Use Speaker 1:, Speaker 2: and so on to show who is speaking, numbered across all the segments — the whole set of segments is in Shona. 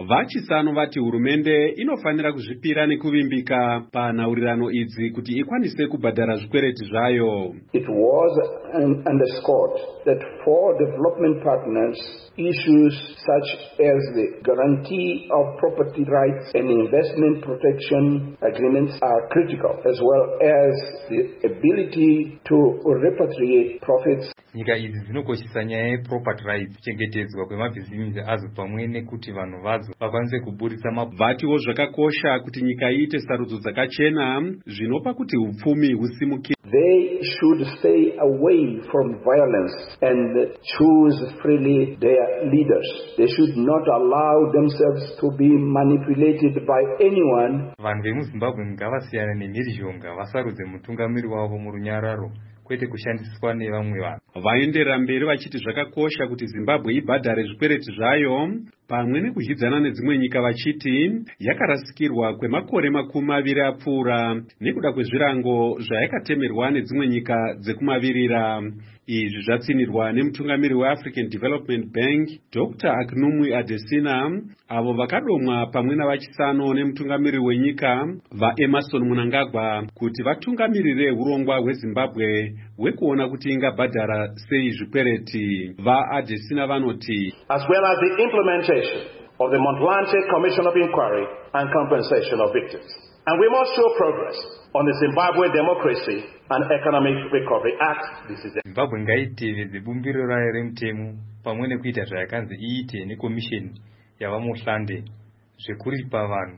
Speaker 1: Vachisano vati hurumende inofanira kuzvipira nekuvimbika panhaurirano idzi kuti ikwanise kubhadhara zvikwereti zvayo.
Speaker 2: It was underscored that for development partners, issues such as the guarantee of property rights and investment protection agreements are critical, as well as the ability to repatriate profits.
Speaker 3: Nyika idzi dzinokoshesa nyaya yeproperty rights, kuchengetedzwa kwemabhizimusi azo pamwe nekuti vanhu vadzo vakwanise kuburitsa
Speaker 1: vatiwo zvakakosha kuti nyika iite sarudzo dzakachena zvinopa kuti upfumi husimuke.
Speaker 2: They should stay away from violence and choose freely their leaders. They should not allow themselves to be manipulated by anyone.
Speaker 3: Vanhu vemuZimbabwe ngavasiyane nemhirizhonga, vasarudze mutungamiri wavo murunyararo, kwete kushandiswa nevamwe vanhu.
Speaker 1: Vaenderera mberi vachiti zvakakosha kuti Zimbabwe ibhadhare zvikwereti zvayo pamwe nekuzhidzana nedzimwe nyika vachiti yakarasikirwa kwemakore 20 apfuura nekuda kwezvirango zvayakatemerwa nedzimwe nyika dzekumavirira. Izvi zvatsinirwa nemutungamiri weAfrican Development Bank Dr. Akinwumi Adesina, avo vakadomwa pamwe navachisano nemutungamiri wenyika vaEmmerson Mnangagwa kuti vatungamirire urongwa hweZimbabwe hwekuona kuti ingabhadhara sei zvikwereti. VaAdesina vanoti,
Speaker 4: as well as the implementation of the Montlanche Commission of Inquiry and Compensation of Victims. And we must show progress on the Zimbabwe Democracy and Economic Recovery Act.
Speaker 3: Zimbabwe ngaitevedze bumbiro rayo remutemo pamwe nekuita zvayakanzi iite nekomisheni yavaMotlande zvekuripa vanhu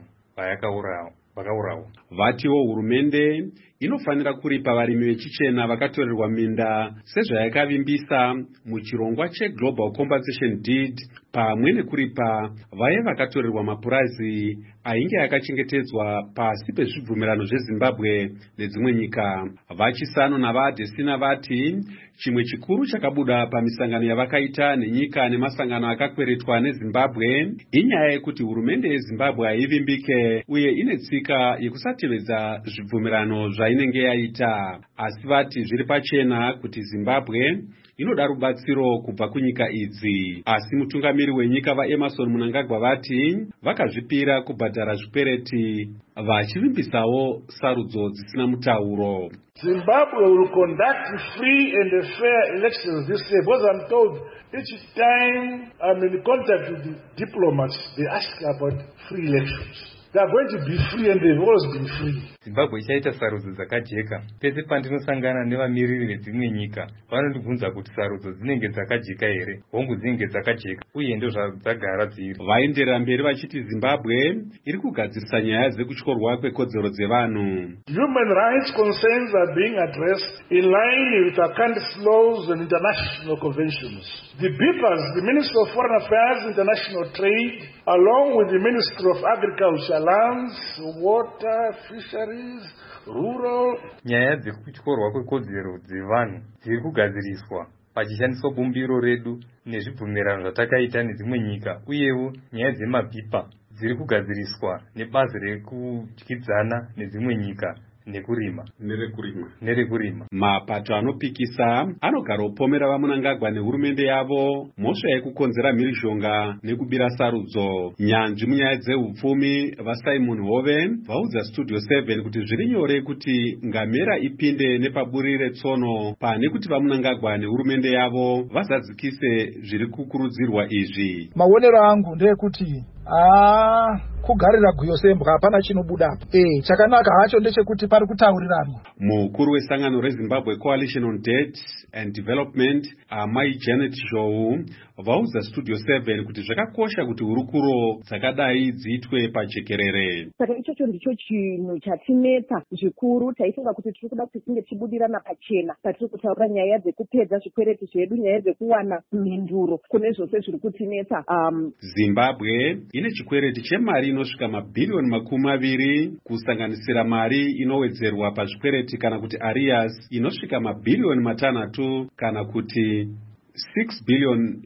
Speaker 3: vakaurawa.
Speaker 1: Vatiwo hurumende inofanira kuripa varimi vechichena vakatorerwa minda sezvayakavimbisa muchirongwa cheGlobal Compensation Deed, pamwe nekuripa vaye vakatorerwa mapurazi ainge yakachengetedzwa pasi pezvibvumirano zveZimbabwe nedzimwe nyika. Vachisano navaAdesina vati chimwe chikuru chakabuda pamisangano yavakaita nenyika nemasangano akakweretwa neZimbabwe inyaya yekuti hurumende yeZimbabwe haivimbike uye ine tsika yekusatevedza zvibvumirano zvainenge yaita. Asi vati zviri pachena kuti Zimbabwe inoda rubatsiro kubva kunyika idzi. Asi mutungamiri wenyika vaEmmerson Mnangagwa vati vakazvipira kubhadhara zvikwereti, vachivimbisawo sarudzo dzisina mutauro.
Speaker 5: Zimbabwe will conduct free and fair elections this year, because I'm told each time I'm in contact with the diplomats, they ask about free elections. They are going to be free and they've always been free.
Speaker 3: Zimbabwe ichaita sarudzo dzakajeka. Pese pandinosangana nevamiriri vedzimwe nyika, vanondibvunza kuti sarudzo dzinenge dzakajeka here, hongu dzinenge dzakajeka, uye ndozvadzagara dziri.
Speaker 1: Vaenderera mberi vachiti Zimbabwe iri kugadzirisa nyaya dzekutyorwa kwekodzero dzevanhu.
Speaker 5: Human rights concerns are being addressed in line with our country's laws and international conventions. The BIPAS, the Ministry of Foreign Affairs, International Trade, along with the Ministry of Agriculture, Lands, Water, Fisheries, Rural.
Speaker 3: Nyaya dzekutyorwa kwekodzero dzevanhu dziri kugadziriswa pachishandiswa bumbiro redu nezvibvumirano zvatakaita nedzimwe nyika, uyewo nyaya dzemabhipa dziri kugadziriswa nebazi rekudyidzana nedzimwe nyika nerekurima.
Speaker 1: Mapato anopikisa anogara upomera vaMnangagwa nehurumende yavo mhosva yekukonzera mhirizhonga nekubira sarudzo. Nyanzvi munyaya dzeupfumi vaSimon Hove vaudza Studio 7 kuti zviri nyore kuti ngamera ipinde nepaburi retsono pane kuti vaMnangagwa nehurumende yavo vazadzikise zviri kukurudzirwa izvi.
Speaker 6: Maonero angu ndeyekuti kugarira guyo sembwa hapana chinobudapo. Chakanaka hacho ndechekuti pari kutauriranwa.
Speaker 1: Mukuru wesangano reZimbabwe Coalition on Debt and Development, Mai Janet Zhou, vaudza Studio 7 kuti zvakakosha kuti hurukuro dzakadai dziitwe pajekerere.
Speaker 7: Saka ichocho ndicho chinhu chatinetsa zvikuru. Taifunga kuti tiri kuda kuti tinge tibudirana pachena patiri kutaura nyaya dzekupedza zvikwereti zvedu, nyaya dzekuwana mhinduro kune zvose zviri kutinetsa.
Speaker 1: Zimbabwe ine chikwereti chemari inosvika mabhirioni 20 kusanganisira mari inowedzerwa pazvikwereti kana kuti arrears inosvika mabhirioni 6 kana kuti $6 billion.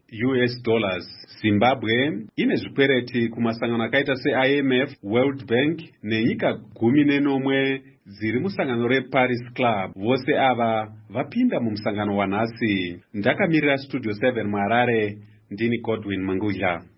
Speaker 1: Zimbabwe ine zvikwereti kumasangano akaita seIMF, World Bank nenyika 11 dziri musangano reParis Club. Vose ava vapinda mumusangano wanhasi. Ndakamirira Studio 7 muHarare, ndini Godwin Mangudya.